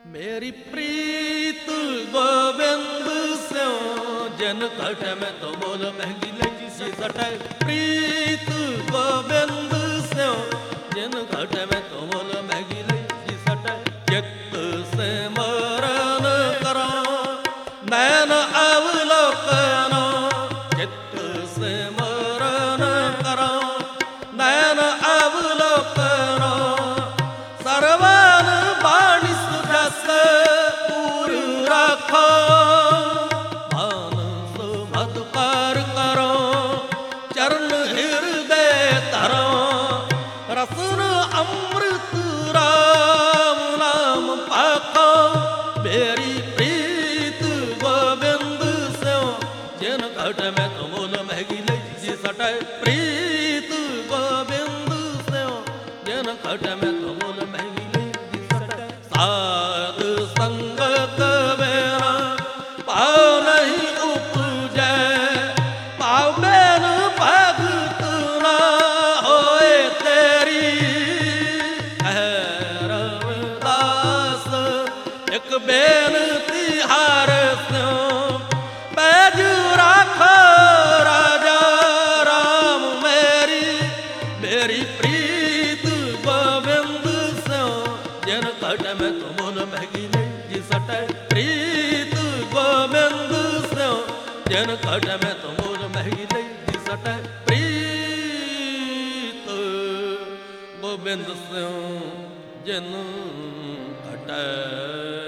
मेरी प्रीत गोविंद स्यों जन घट में तो मोल महंगी लगी सी सटे। प्रीत गोविंद स्यों जन घट में तो मोल महंगी लगी सटे। चित्त से मरण करा नैन अवलोकन, चित्त से मरण करा नैन अवलोकन। सर्वन बाणी सुरस पूर रखो, मानस मधुकर करो चरण हृदय धरो। रसन अमृत राम नाम पाखो, मेरी प्रीत गोविंद स्यों जिन घट में तो मोल महंगी लगी सटे। प्रीत गोविंद स्यों जिन घट में तो मोल महंगी लगी सटे। साध संगत मेरा पाव नहीं उपजै, पाव बिन भगत ना होए तेरी। कह रविदास एक बेनती हार स्यों, बैजू राखो राजा राम मेरी। मेरी प्रीत गोविंद स्यों जिन घट में तो मोल महंगी लगी सटे। प्रीत गोविंद स्यों जिन घट में तो मोल महंगी लगी सटे। प्रीत गोविंद स्यों जिन घट